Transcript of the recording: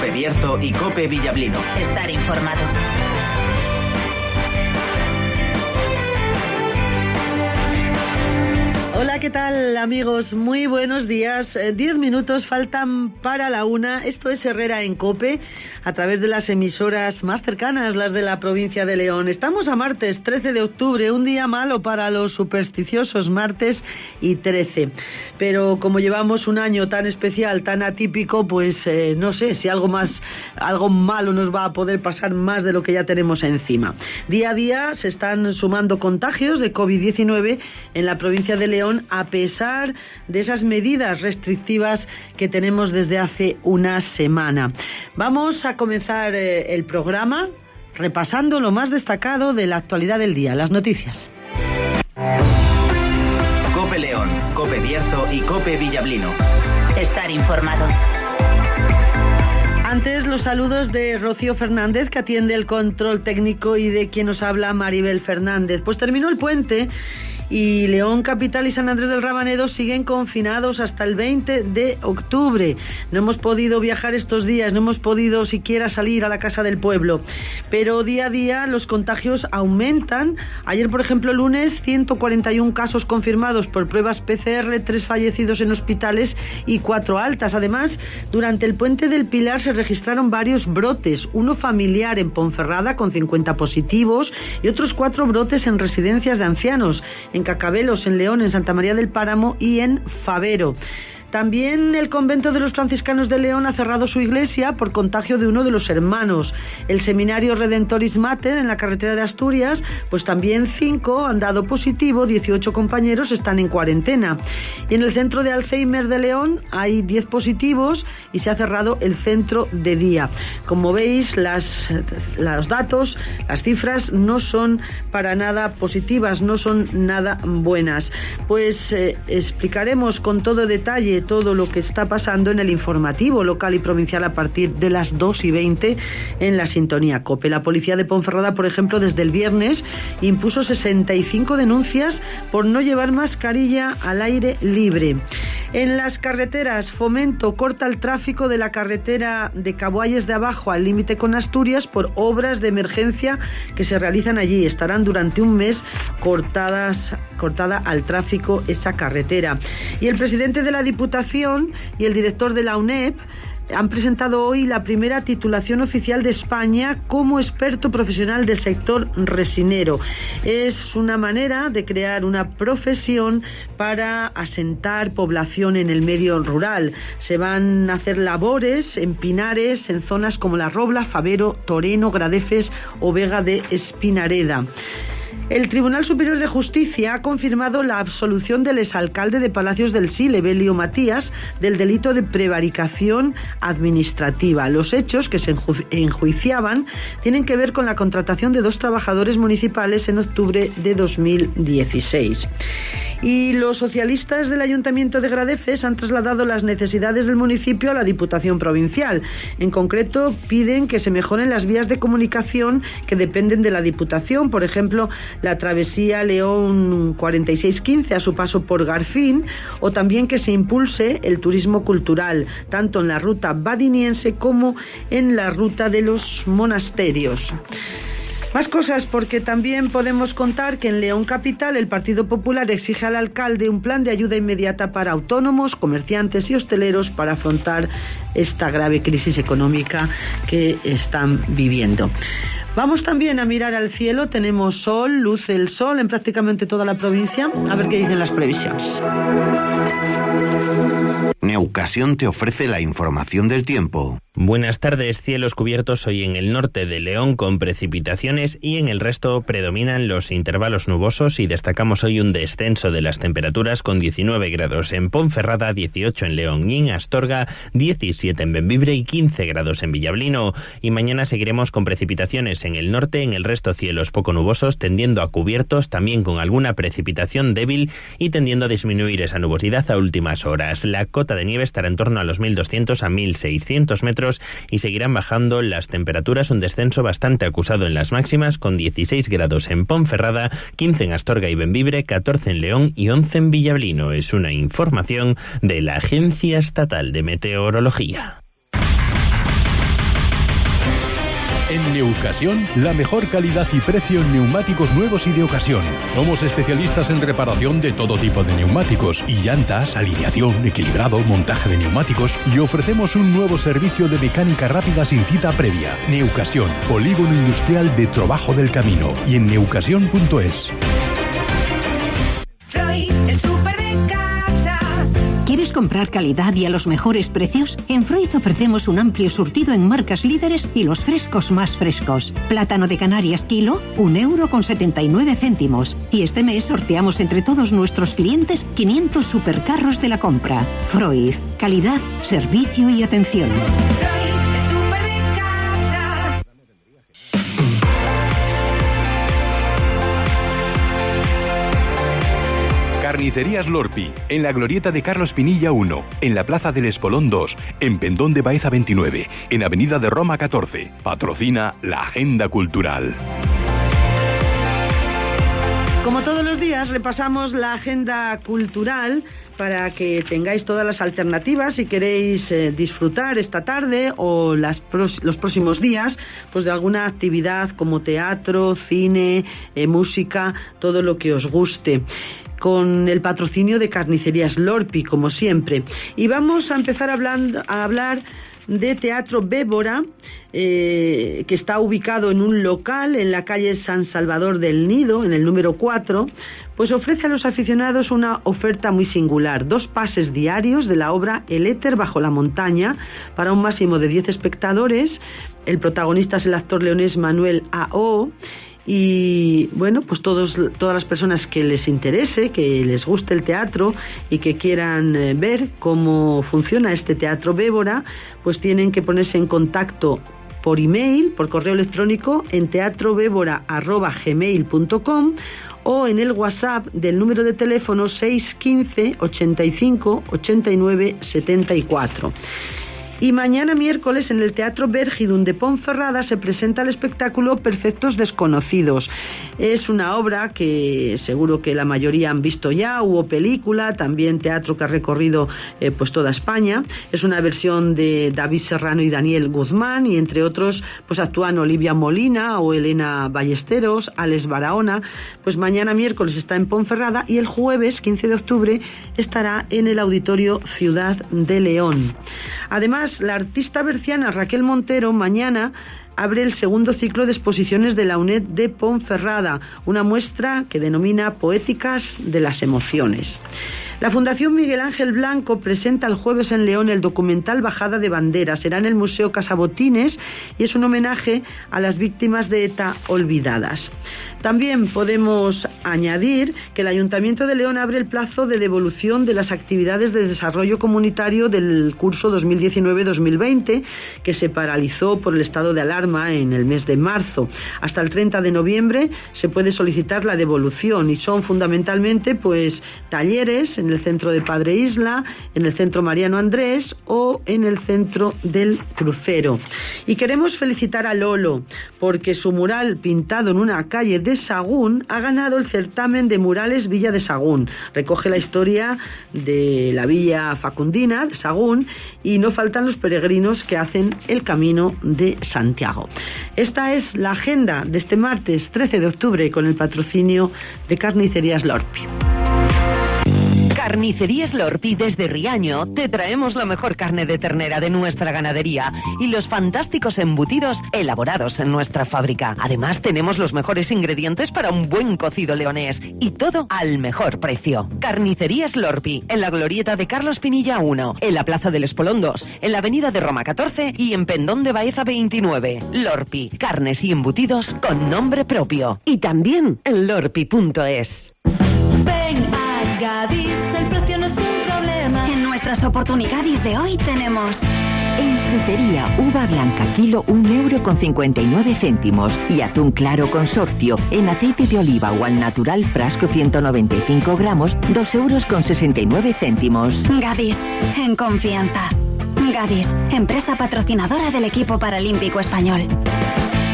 Cope Bierzo y Cope Villablino. Estar informado. Hola, ¿qué tal, amigos? Muy buenos días. 10 minutos faltan para la 1. Esto es Herrera en COPE, a través de las emisoras más cercanas, las de la provincia de León. Estamos a martes 13 de octubre, un día malo para los supersticiosos, martes y 13. Pero como llevamos un año tan especial, tan atípico, pues no sé si algo malo nos va a poder pasar más de lo que ya tenemos encima. Día a día se están sumando contagios de COVID-19 en la provincia de León, a pesar de esas medidas restrictivas que tenemos desde hace una semana. Vamos a comenzar el programa repasando lo más destacado de la actualidad del día, las noticias. Cope León, Cope Bierzo y Cope Villablino. Estar informado. Antes, los saludos de Rocío Fernández, que atiende el control técnico, y de quien nos habla, Maribel Fernández. Pues terminó el puente y León Capital y San Andrés del Rabanedo siguen confinados hasta el 20 de octubre. No hemos podido viajar estos días, no hemos podido siquiera salir a la casa del pueblo, pero día a día los contagios aumentan. Ayer, por ejemplo, lunes, 141 casos confirmados por pruebas PCR, 3 fallecidos en hospitales y 4 altas. Además, durante el puente del Pilar se registraron varios brotes, uno familiar en Ponferrada con 50 positivos y otros 4 brotes en residencias de ancianos, en Cacabelos, en León, en Santa María del Páramo y en Favero. También el convento de los franciscanos de León ha cerrado su iglesia por contagio de uno de los hermanos. El seminario Redentoris Mater en la carretera de Asturias, pues también 5 han dado positivo, 18 compañeros están en cuarentena. Y en el centro de Alzheimer de León hay 10 positivos y se ha cerrado el centro de día. Como veis, los datos, las cifras no son para nada positivas, no son nada buenas. Pues explicaremos con todo detalle todo lo que está pasando en el informativo local y provincial a partir de las 2:20 en la sintonía COPE. La policía de Ponferrada, por ejemplo, desde el viernes impuso 65 denuncias por no llevar mascarilla al aire libre. En las carreteras, Fomento corta el tráfico de la carretera de Caboalles de Abajo al límite con Asturias por obras de emergencia que se realizan allí. Estarán durante un mes cortada al tráfico esa carretera. Y el presidente de la Diputación y el director de la UNEP han presentado hoy la primera titulación oficial de España como experto profesional del sector resinero. Es una manera de crear una profesión para asentar población en el medio rural. Se van a hacer labores en pinares, en zonas como La Robla, Favero, Toreno, Gradefes o Vega de Espinareda. El Tribunal Superior de Justicia ha confirmado la absolución del exalcalde de Palacios del Sil, Evelio Matías, del delito de prevaricación administrativa. Los hechos que se enjuiciaban tienen que ver con la contratación de 2 trabajadores municipales en octubre de 2016. Y los socialistas del Ayuntamiento de Gradefes han trasladado las necesidades del municipio a la Diputación Provincial. En concreto, piden que se mejoren las vías de comunicación que dependen de la Diputación, por ejemplo, la travesía León 4615 a su paso por Garfín, o también que se impulse el turismo cultural, tanto en la ruta badiniense como en la ruta de los monasterios. Más cosas, porque también podemos contar que en León Capital el Partido Popular exige al alcalde un plan de ayuda inmediata para autónomos, comerciantes y hosteleros para afrontar esta grave crisis económica que están viviendo. Vamos también a mirar al cielo. Tenemos sol, luce el sol en prácticamente toda la provincia. A ver qué dicen las previsiones. Neucasión te ofrece la información del tiempo. Buenas tardes, cielos cubiertos hoy en el norte de León con precipitaciones y en el resto predominan los intervalos nubosos y destacamos hoy un descenso de las temperaturas con 19 grados en Ponferrada, 18 en León y en Astorga, 17 en Bembibre y 15 grados en Villablino. Y mañana seguiremos con precipitaciones en el norte, en el resto cielos poco nubosos tendiendo a cubiertos, también con alguna precipitación débil y tendiendo a disminuir esa nubosidad a últimas horas. La cota de nieve estará en torno a los 1.200 a 1.600 metros y seguirán bajando las temperaturas, un descenso bastante acusado en las máximas con 16 grados en Ponferrada, 15 en Astorga y Bembibre, 14 en León y 11 en Villablino. Es una información de la Agencia Estatal de Meteorología. En Neucasión, la mejor calidad y precio en neumáticos nuevos y de ocasión. Somos especialistas en reparación de todo tipo de neumáticos y llantas, alineación, equilibrado, montaje de neumáticos, y ofrecemos un nuevo servicio de mecánica rápida sin cita previa. Neucasión, polígono industrial de Trabajo del Camino, y en neucasión.es. ¿Quieres comprar calidad y a los mejores precios? En Freud ofrecemos un amplio surtido en marcas líderes y los frescos más frescos. Plátano de Canarias kilo, €1,79. Y este mes sorteamos entre todos nuestros clientes 500 supercarros de la compra. Freud, calidad, servicio y atención. Carnicerías Lorpi, en la glorieta de Carlos Pinilla 1, en la Plaza del Espolón 2, en Pendón de Baeza 29, en Avenida de Roma 14. Patrocina la Agenda Cultural. Como todos los días, repasamos la agenda cultural para que tengáis todas las alternativas si queréis disfrutar esta tarde o los próximos días pues de alguna actividad como teatro, cine, música, todo lo que os guste, con el patrocinio de Carnicerías Lorpi, como siempre. Y vamos a empezar a hablar de Teatro Bébora, que está ubicado en un local en la calle San Salvador del Nido, en el número 4, pues ofrece a los aficionados una oferta muy singular: 2 pases diarios de la obra El éter bajo la montaña, para un máximo de 10 espectadores. El protagonista es el actor leonés Manuel A.O., y bueno, pues todas las personas que les interese, que les guste el teatro y que quieran ver cómo funciona este Teatro Bébora, pues tienen que ponerse en contacto por email, por correo electrónico, en teatrobébora@gmail.com, o en el WhatsApp del número de teléfono 615 85 89 74. Y mañana miércoles en el Teatro Vergidun de Ponferrada se presenta el espectáculo Perfectos Desconocidos. Es una obra que seguro que la mayoría han visto ya, hubo película, también teatro que ha recorrido pues toda España. Es una versión de David Serrano y Daniel Guzmán, y entre otros pues actúan Olivia Molina o Elena Ballesteros, Alex Barahona. Pues mañana miércoles está en Ponferrada y el jueves 15 de octubre estará en el Auditorio Ciudad de León. Además, la artista berciana Raquel Montero mañana abre el segundo ciclo de exposiciones de la UNED de Ponferrada, una muestra que denomina Poéticas de las Emociones. La Fundación Miguel Ángel Blanco presenta el jueves en León el documental Bajada de Bandera. Será en el Museo Casabotines y es un homenaje a las víctimas de ETA olvidadas. También podemos añadir que el Ayuntamiento de León abre el plazo de devolución de las actividades de desarrollo comunitario del curso 2019-2020, que se paralizó por el estado de alarma en el mes de marzo. Hasta el 30 de noviembre se puede solicitar la devolución, y son fundamentalmente pues talleres en el centro de Padre Isla, en el centro Mariano Andrés o en el centro del Crucero. Y queremos felicitar a Lolo porque su mural pintado en una calle de Sagún ha ganado el certamen de murales Villa de Sagún. Recoge la historia de la Villa Facundina de Sagún y no faltan los peregrinos que hacen el Camino de Santiago. Esta es la agenda de este martes 13 de octubre con el patrocinio de Carnicerías Lorpi. Carnicerías Lorpi desde Riaño te traemos la mejor carne de ternera de nuestra ganadería y los fantásticos embutidos elaborados en nuestra fábrica. Además tenemos los mejores ingredientes para un buen cocido leonés y todo al mejor precio. Carnicerías Lorpi, en la glorieta de Carlos Pinilla 1, en la Plaza del Espolón 2, en la Avenida de Roma 14 y en Pendón de Baeza 29. Lorpi, carnes y embutidos con nombre propio. Y también en lorpi.es. Ven a Gadis, el precio no es un problema. En nuestras oportunidades de hoy tenemos... En frutería, uva blanca kilo, €1,59 y atún claro consorcio en aceite de oliva o al natural frasco 195 gramos, €2,69. Gadis, en confianza. Gadis, empresa patrocinadora del equipo paralímpico español.